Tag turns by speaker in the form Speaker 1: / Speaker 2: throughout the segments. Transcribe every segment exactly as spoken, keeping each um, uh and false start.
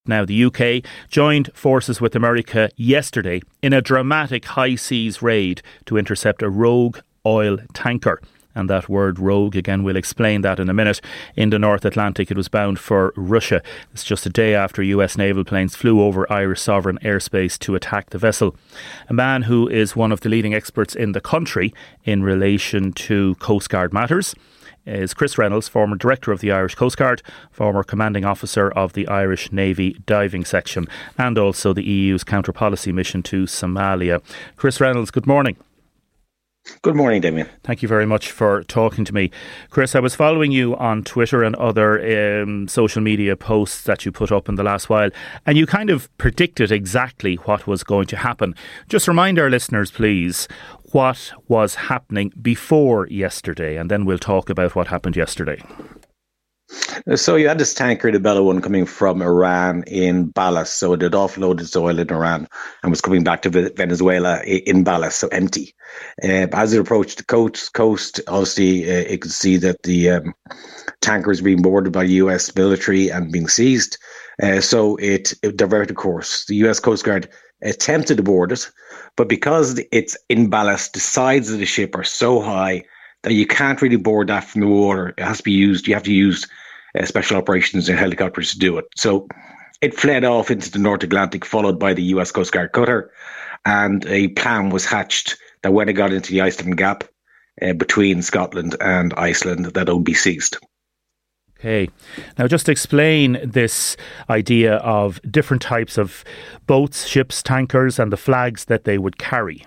Speaker 1: Now, the U K joined forces with America yesterday in a dramatic high seas raid to intercept a rogue oil tanker. And that word rogue, again, we'll explain that in a minute. In the North Atlantic, it was bound for Russia. It's just a day after U S naval planes flew over Irish sovereign airspace to attack the vessel. A man who is one of the leading experts in the country in relation to Coast Guard matters is Chris Reynolds, former Director of the Irish Coast Guard, former Commanding Officer of the Irish Navy Diving Section, and also the E U's counter-policy mission to Somalia. Chris Reynolds, good morning.
Speaker 2: Good morning, Damien.
Speaker 1: Thank you very much for talking to me. Chris, I was following you on Twitter and other um, social media posts that you put up in the last while, and you kind of predicted exactly what was going to happen. Just remind our listeners, please, what was happening before yesterday, and then we'll talk about what happened yesterday.
Speaker 2: So you had this tanker, the Bella One, coming from Iran in ballast. So it had offloaded its oil in Iran and was coming back to Venezuela in ballast, so empty. Uh, as it approached the coast, coast obviously, uh, you could see that the um, tanker was being boarded by the U S military and being seized. Uh, so it, it diverted course. The U S Coast Guard attempted to board it, but because it's in ballast, the sides of the ship are so high that you can't really board that from the water. It has to be used. You have to use uh, special operations and helicopters to do it. So it fled off into the North Atlantic, followed by the U S Coast Guard cutter, and a plan was hatched that when it got into the Iceland Gap uh, between Scotland and Iceland, that it would be seized.
Speaker 1: Okay. Now, just explain this idea of different types of boats, ships, tankers, and the flags that they would carry.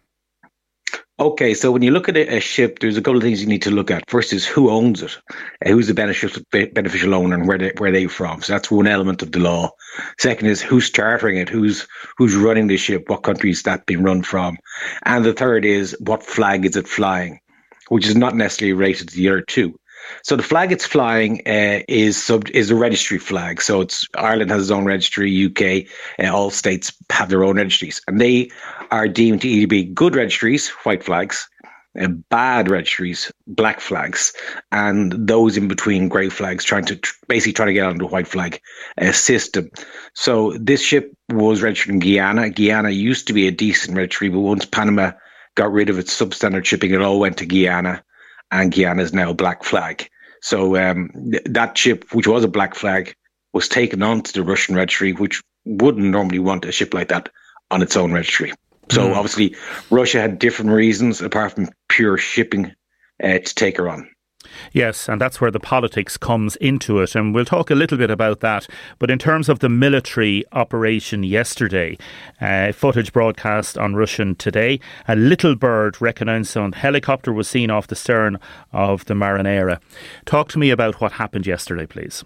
Speaker 2: Okay, so when you look at a, a ship, there's a couple of things you need to look at. First is who owns it, uh, who's the beneficial beneficial owner, and where they where they from. So that's one element of the law. Second is who's chartering it, who's who's running the ship, what country is that being run from, and the third is what flag is it flying, which is not necessarily related to the other two. So the flag it's flying uh, is sub is a registry flag. So it's Ireland has its own registry, U K, uh, all states have their own registries, and they are deemed to either be good registries, white flags, uh, bad registries, black flags, and those in between, grey flags, trying to tr- basically trying to get onto the white flag uh, system. So this ship was registered in Guyana. Guyana used to be a decent registry, but once Panama got rid of its substandard shipping, it all went to Guyana. And Guyana is now a black flag. So um, th- that ship, which was a black flag, was taken onto the Russian registry, which wouldn't normally want a ship like that on its own registry. So mm. obviously, Russia had different reasons, apart from pure shipping, uh, to take her on.
Speaker 1: Yes, and that's where the politics comes into it, and we'll talk a little bit about that. But in terms of the military operation yesterday, uh, footage broadcast on Russian Today, a Little Bird reconnaissance helicopter was seen off the stern of the Marinera. Talk to me about what happened yesterday, please.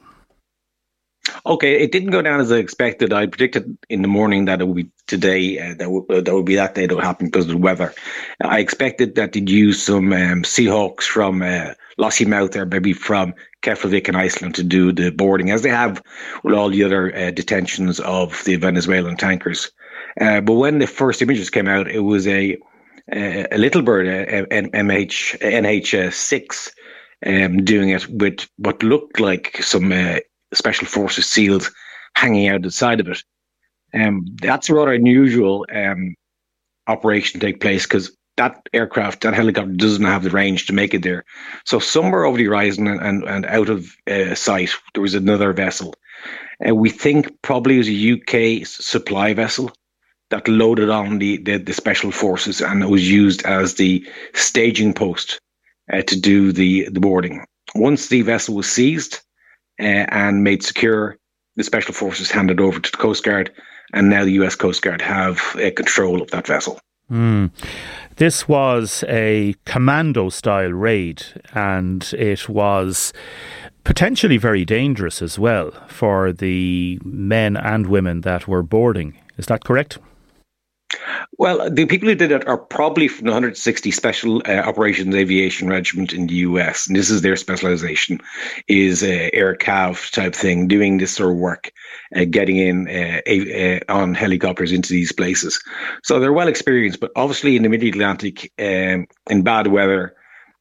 Speaker 2: Okay, it didn't go down as I expected. I predicted in the morning that it would be today, uh, that, w- uh, that would be that day that would happen because of the weather. I expected that they'd use some um, Seahawks from uh, Lossiemouth or maybe from Keflavik in Iceland to do the boarding, as they have with all the other uh, detentions of the Venezuelan tankers. Uh, but when the first images came out, it was a a, a Little Bird, a, a M H N H six, um, doing it with what looked like some uh, Special Forces SEALs hanging out the side of it. Um, that's a rather unusual um, operation to take place because that aircraft, that helicopter doesn't have the range to make it there. So somewhere over the horizon and, and, and out of uh, sight, there was another vessel. Uh, we think probably it was a U K supply vessel that loaded on the, the, the Special Forces, and it was used as the staging post uh, to do the, the boarding. Once the vessel was seized, Uh, and made secure, the Special Forces handed over to the Coast Guard, and now the U S Coast Guard have uh, control of that vessel.
Speaker 1: Mm. This was a commando-style raid, and it was potentially very dangerous as well for the men and women that were boarding. Is that correct?
Speaker 2: Well, the people who did it are probably from the one hundred sixty Special uh, Operations Aviation Regiment in the U S, and this is their specialization, is uh, air cav type thing, doing this sort of work, uh, getting in uh, a, uh, on helicopters into these places. So they're well experienced, but obviously in the mid-Atlantic, um, in bad weather,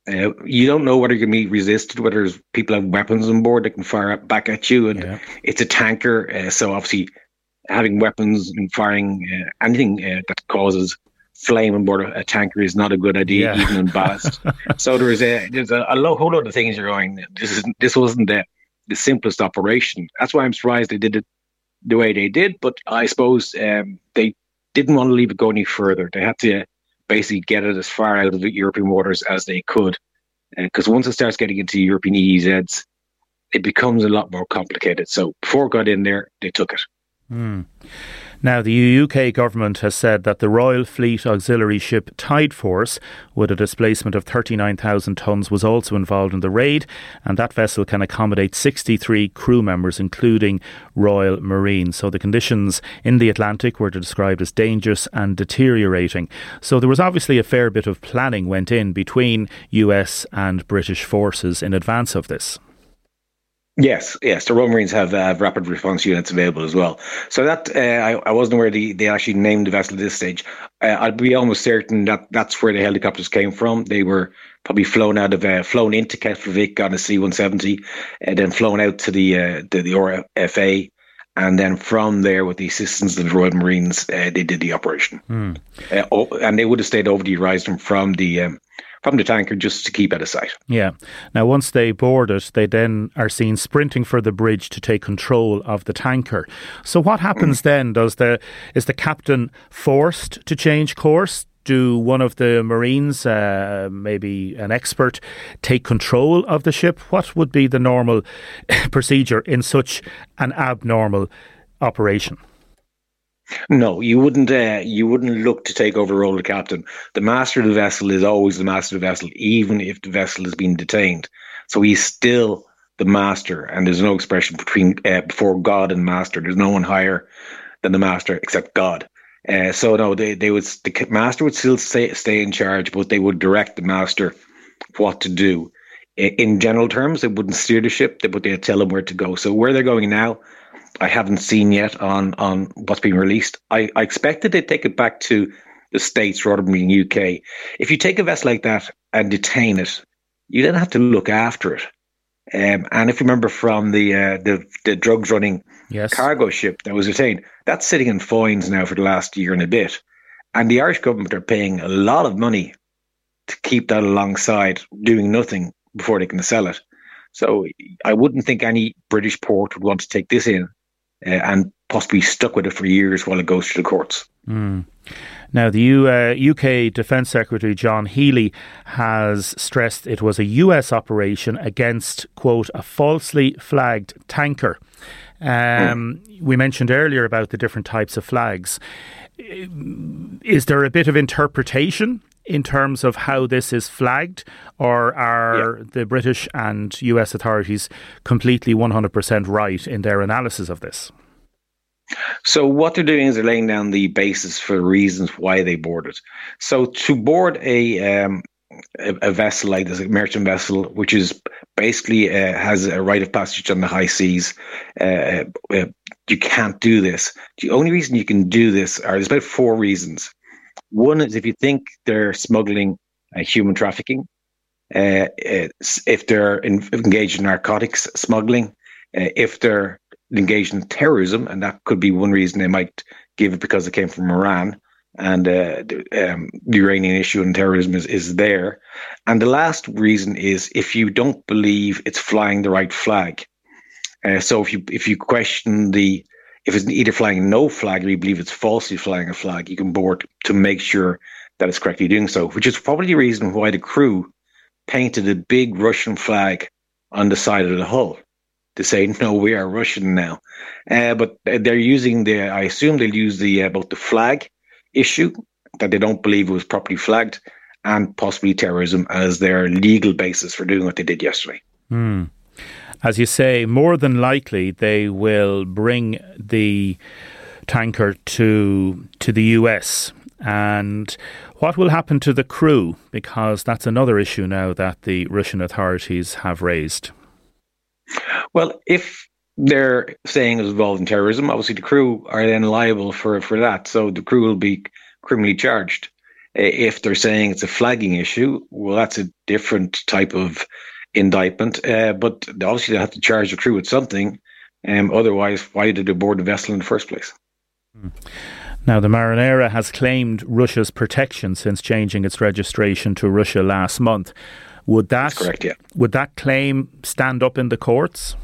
Speaker 2: Uh, you don't know whether you're going to be resisted, whether people have weapons on board that can fire back at you. And yeah. It's a tanker, uh, so obviously having weapons and firing uh, anything uh, that causes flame on board a, a tanker is not a good idea, yeah. even in ballast. So there is a there's a, a lo- whole lot of things you're going. This is this wasn't the, the simplest operation. That's why I'm surprised they did it the way they did. But I suppose um, they didn't want to leave it go any further. They had to basically get it as far out of the European waters as they could, because uh, once it starts getting into European E E Zs, it becomes a lot more complicated. So before it got in there, they took it.
Speaker 1: Mm. Now, the U K government has said that the Royal Fleet Auxiliary ship Tide Force, with a displacement of thirty-nine thousand tonnes, was also involved in the raid, and that vessel can accommodate sixty-three crew members, including Royal Marines. So the conditions in the Atlantic were described as dangerous and deteriorating. So there was obviously a fair bit of planning went in between U S and British forces in advance of this.
Speaker 2: Yes, yes. The Royal Marines have uh, rapid response units available as well. So that uh, I, I wasn't aware they, they actually named the vessel at this stage. Uh, I'd be almost certain that that's where the helicopters came from. They were probably flown out of uh, flown into Keflavik on a C one seventy, and then flown out to the uh, the, the R F A, and then from there, with the assistance of the Royal Marines, uh, they did the operation. Mm. Uh, oh, and they would have stayed over the horizon from the. Um, from the tanker just to keep out of sight.
Speaker 1: Yeah. Now, once they board it, they then are seen sprinting for the bridge to take control of the tanker. So what happens mm. then? Does the is the captain forced to change course? Do one of the Marines, uh, maybe an expert, take control of the ship? What would be the normal procedure in such an abnormal operation?
Speaker 2: No, you wouldn't. Uh, you wouldn't look to take over the role of captain. The master of the vessel is always the master of the vessel, even if the vessel has been detained. So he's still the master, and there's no expression between uh, before God and master. There's no one higher than the master except God. Uh, so no, they they would the master would still stay stay in charge, but they would direct the master what to do. In general terms, they wouldn't steer the ship, but they'd tell them where to go. So where they're going now, I haven't seen yet on, on what's being released. I, I expected they'd take it back to the States rather than the U K. If you take a vessel like that and detain it, you then have to look after it. Um, and if you remember from the uh, the, the drugs running yes. cargo ship that was detained, that's sitting in fines now for the last year and a bit. And the Irish government are paying a lot of money to keep that alongside, doing nothing before they can sell it. So I wouldn't think any British port would want to take this in uh, and possibly stuck with it for years while it goes through the courts.
Speaker 1: Mm. Now, the U, uh, U K Defence Secretary John Healey has stressed it was a U S operation against, quote, a falsely flagged tanker. Um, mm. We mentioned earlier about the different types of flags. Is there a bit of interpretation in terms of how this is flagged, or are yeah. the British and U S authorities completely one hundred percent right in their analysis of this?
Speaker 2: So what they're doing is they're laying down the basis for reasons why they boarded. So to board a um, a, a vessel like this, a merchant vessel, which is basically uh, has a rite of passage on the high seas, uh, uh, you can't do this. The only reason you can do this are there's about four reasons. One is if you think they're smuggling uh, human trafficking, uh, if they're in, engaged in narcotics smuggling, uh, if they're engaged in terrorism, and that could be one reason they might give it because it came from Iran, and uh, the, um, the Iranian issue and terrorism is, is there. And the last reason is if you don't believe it's flying the right flag. Uh, so if you if you question the If it's either flying no flag or you believe it's falsely flying a flag, you can board to make sure that it's correctly doing so, which is probably the reason why the crew painted a big Russian flag on the side of the hull to say, no, we are Russian now. Uh, but they're using the, I assume they'll use the, uh, both the flag issue, that they don't believe it was properly flagged, and possibly terrorism as their legal basis for doing what they did yesterday.
Speaker 1: Hmm. As you say, more than likely they will bring the tanker to to the U S. And what will happen to the crew? Because that's another issue now that the Russian authorities have raised.
Speaker 2: Well, if they're saying it was involved in terrorism, obviously the crew are then liable for, for that. So the crew will be criminally charged. If they're saying it's a flagging issue, well, that's a different type of indictment. Uh, but obviously, they have to charge the crew with something. Um, otherwise, why did they board the vessel in the first place?
Speaker 1: Now, the Marinera has claimed Russia's protection since changing its registration to Russia last month. Would that,
Speaker 2: That's correct, yeah.
Speaker 1: Would that claim stand up in the courts?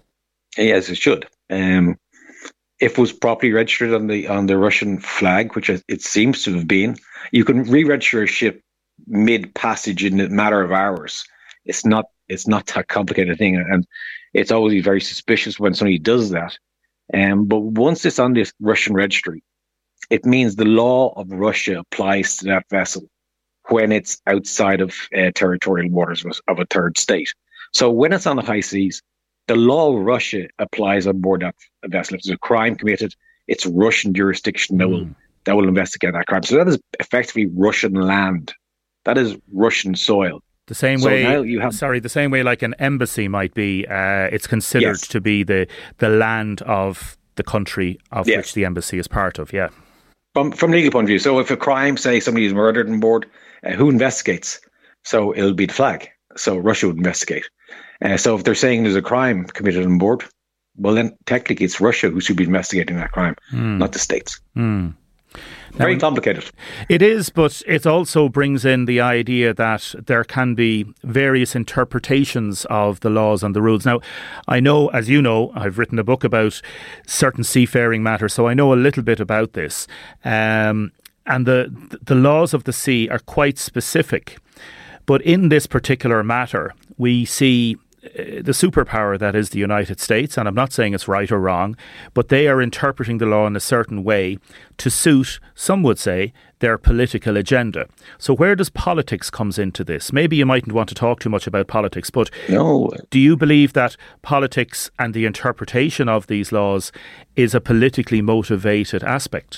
Speaker 2: Yes, it should. Um, if it was properly registered on the on the Russian flag, which it seems to have been, you can re-register a ship mid-passage in a matter of hours. It's not it's not that complicated thing, and it's always very suspicious when somebody does that. Um, but once it's on this Russian registry, it means the law of Russia applies to that vessel when it's outside of uh, territorial waters of a third state. So when it's on the high seas, the law of Russia applies on board that vessel. If there's a crime committed, it's Russian jurisdiction that will that will investigate that crime. So that is effectively Russian land. That is Russian soil.
Speaker 1: The same
Speaker 2: so
Speaker 1: way,
Speaker 2: now you have,
Speaker 1: sorry, the same way like an embassy might be, uh, it's considered
Speaker 2: yes.
Speaker 1: to be the, the land of the country of
Speaker 2: yes.
Speaker 1: which the embassy is part of, yeah.
Speaker 2: From from legal point of view. So if a crime, say somebody is murdered on board, uh, who investigates? So it'll be the flag. So Russia would investigate. Uh, so if they're saying there's a crime committed on board, well then technically it's Russia who should be investigating that crime, mm. not the states.
Speaker 1: Mm.
Speaker 2: Very complicated.
Speaker 1: It is, but it also brings in the idea that there can be various interpretations of the laws and the rules. Now, I know, as you know, I've written a book about certain seafaring matters, so I know a little bit about this. Um, and the the laws of the sea are quite specific. But in this particular matter, we see the superpower that is the United States, and I'm not saying it's right or wrong, but they are interpreting the law in a certain way to suit, some would say, their political agenda. So where does politics comes into this? Maybe you mightn't want to talk too much about politics, but
Speaker 2: no.
Speaker 1: Do you believe that politics and the interpretation of these laws is a politically motivated aspect?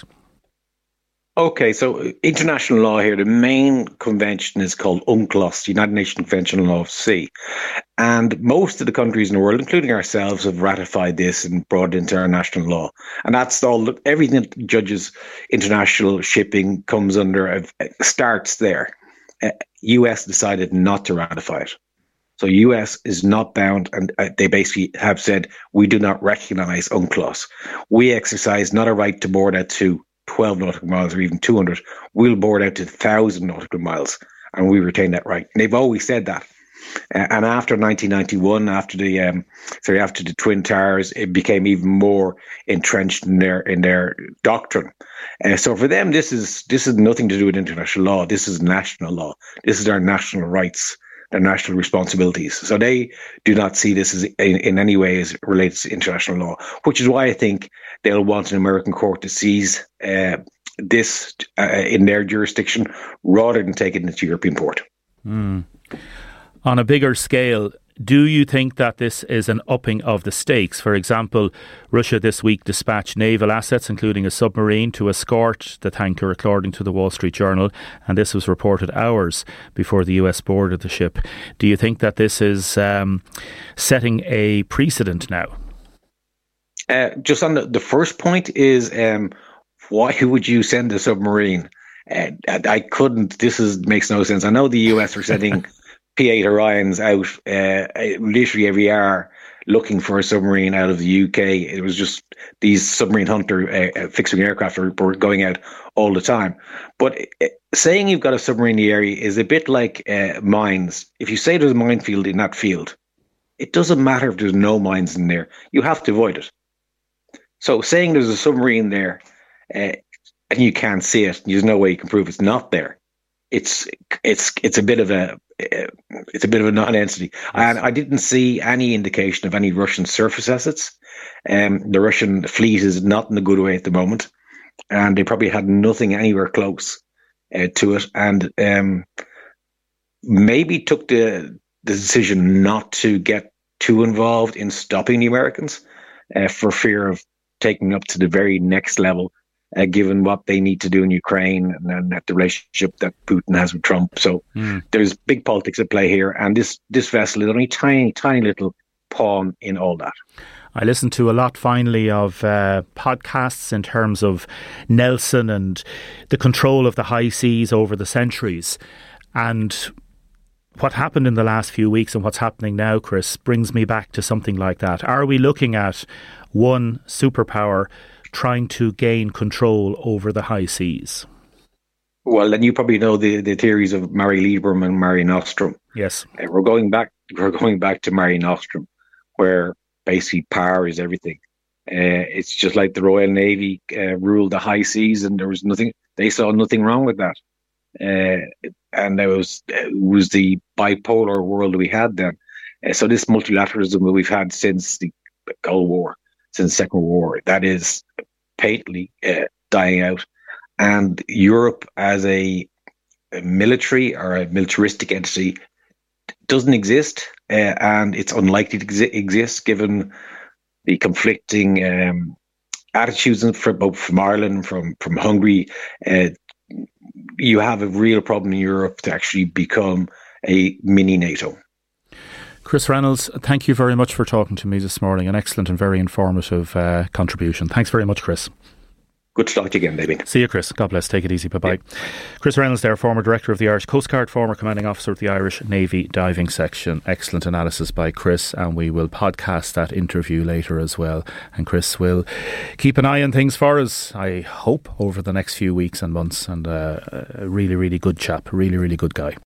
Speaker 2: Okay, so international law here, the main convention is called UNCLOS, the United Nations Convention on Law of the Sea. And most of the countries in the world, including ourselves, have ratified this and brought it into our national law. And that's all, everything that judges international shipping comes under, uh, starts there. Uh, U S decided not to ratify it. So U S is not bound, and uh, they basically have said, we do not recognize UNCLOS. We exercise not a right to board out to twelve nautical miles or even two hundred, we'll board out to one thousand nautical miles and we retain that right. And they've always said that. Uh, and after nineteen ninety-one, after the um, sorry, after the Twin Towers, it became even more entrenched in their in their doctrine. Uh, so for them, this is this is nothing to do with international law. This is national law. This is their national rights, their national responsibilities. So they do not see this as in, in any way as related to international law, which is why I think they'll want an American court to seize uh, this uh, in their jurisdiction rather than take it into European port.
Speaker 1: Mm. On a bigger scale, do you think that this is an upping of the stakes? For example, Russia this week dispatched naval assets, including a submarine, to escort the tanker, according to the Wall Street Journal, and this was reported hours before the U S boarded the ship. Do you think that this is um, setting a precedent now?
Speaker 2: Uh, just on the, the first point is, um, why would you send a submarine? Uh, I couldn't, this is makes no sense. I know the U S are sending P eight Orions out uh, literally every hour looking for a submarine out of the U K. It was just these submarine hunter uh, fixed-wing aircraft were, were going out all the time. But uh, saying you've got a submarine in the area is a bit like uh, mines. If you say there's a minefield in that field, it doesn't matter if there's no mines in there. You have to avoid it. So saying there's a submarine there uh, and you can't see it, there's no way you can prove it's not there. It's it's it's a bit of a it's a bit of a non-entity, and I didn't see any indication of any Russian surface assets. Um, the Russian fleet is not in a good way at the moment, and they probably had nothing anywhere close uh, to it, and um, maybe took the, the decision not to get too involved in stopping the Americans uh, for fear of taking up to the very next level. Uh, given what they need to do in Ukraine and, and that the relationship that Putin has with Trump. So mm. there's big politics at play here. And this, this vessel is only tiny, tiny little zero pawn in all that.
Speaker 1: I listened to a lot, finally, of uh, podcasts in terms of Nelson and the control of the high seas over the centuries. And what happened in the last few weeks and what's happening now, Chris, brings me back to something like that. Are we looking at one superpower trying to gain control over the high seas?
Speaker 2: Well, then you probably know the, the theories of Mare Liberum and Mare Nostrum.
Speaker 1: Yes.
Speaker 2: Uh, we're going back. We're going back to Mare Nostrum, where basically power is everything. Uh, it's just like the Royal Navy uh, ruled the high seas, and there was nothing. They saw nothing wrong with that. Uh, and it was it was the bipolar world we had then. Uh, so this multilateralism that we've had since the Cold War, since the Second World War, that is patently uh, dying out. And Europe as a, a military or a militaristic entity doesn't exist, uh, and it's unlikely to exi- exist given the conflicting um, attitudes from both from Ireland, from from Hungary. Uh, you have a real problem in Europe to actually become a mini NATO.
Speaker 1: Chris Reynolds, thank you very much for talking to me this morning. An excellent and very informative uh, contribution. Thanks very much, Chris.
Speaker 2: Good to talk to you again, David.
Speaker 1: See you, Chris. God bless. Take it easy. Bye-bye. Yeah. Chris Reynolds there, former Director of the Irish Coast Guard, former Commanding Officer of the Irish Navy Diving Section. Excellent analysis by Chris, and we will podcast that interview later as well. And Chris will keep an eye on things for us, I hope, over the next few weeks and months. And uh, a really, really good chap. Really, really good guy.